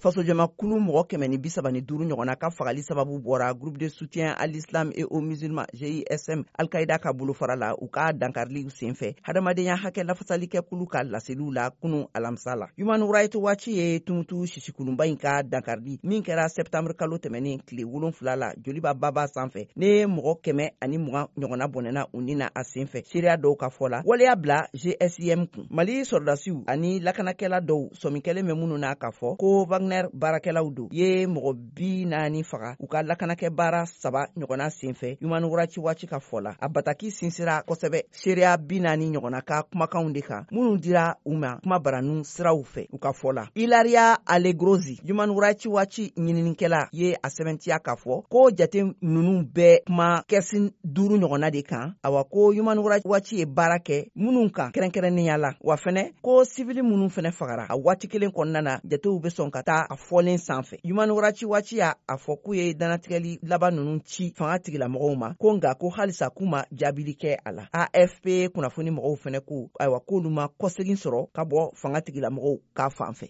Fasojɛmakulu mɔgɔ 135 ɲɔgɔnna ka fagali sababu bɔra groupe de soutien à l'islam et aux musulmans GISM Al-Qaïda ka bolofara la u ka dankariliw senfɛ hadamadenya hakɛ lafasalikɛkulu ka laseliw la kunu alamisa la. Human Rights Watch ye tumutu sisikulunba in ka dankarili min kɛra septembre kalo tɛmɛnen tile 7 la joliba baba sanfɛ ne mɔgɔ 120 ɲɔgɔnna bɔnɛna u ni na a senfɛ seereya dɔw ka fɔ la waleya bila GSIM kun. Mali sɔrdasiw ani lakanakɛla dɔw sɔminkɛlen bɛ minnu na ka fɔ ko Wagner baarakɛlaw do ye mɔgɔ 40 faga u ka lakanakɛ baara 3 ɲɔgɔnna senfɛ. Human Rights Watch ka fɔ la a bataki sinsira kosɛbɛ seereya 40 ɲɔgɔnna ka kumakanw de kan minnu dira u ma kuma baranu siraw fɛ u ka fɔ la. Ilaria Allegrozi Human Rights Watch ɲininikɛla ye a sɛbɛntiya ka fɔ ko jate nunu bɛɛ kuma kɛsin 5 ɲɔgɔnna de kan awa ko Human Rights Watch ye baara kɛ minnu kan kɛrɛnkɛrɛnnenya la wa fɛnɛ ko sivili minnu fɛnɛ fagara a waati kelen kɔnɔna na jatew bɛ sɔn ka taa a fɔlen sanfɛ. Human Rights Watch y'a fɔ k'u ye danatigɛli laban ninnu ci fanga tigilamɔgɔw ma ko nka ko halisa k'u ma jaabili kɛ a la. AFP kunnafoni mɔgɔw fɛnɛ ko ayiwa k'olu ma kɔsegin sɔrɔ ka bɔ fanga tigilamɔgɔw ka fanfɛ.